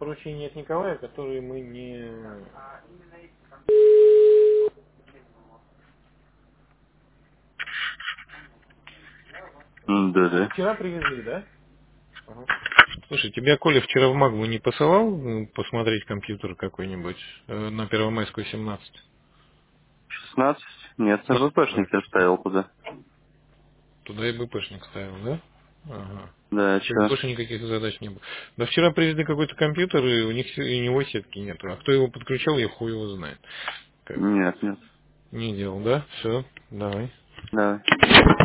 поручений от Николая, которые мы не... Да-да. Вчера привезли, да? Ага. Слушай, тебя Коля вчера в Магму не посылал посмотреть компьютер какой-нибудь на Первомайскую 17? 16? Нет, на ВПшник я ставил туда. Туда и БПшник ставил, да? Ага. Да, Чтобы чё? больше никаких задач не было. Да вчера привезли какой-то компьютер, и у него сетки нету. А кто его подключал, я хуй его знает. Как бы. Нет, нет. Не делал, да? Все, давай. Давай.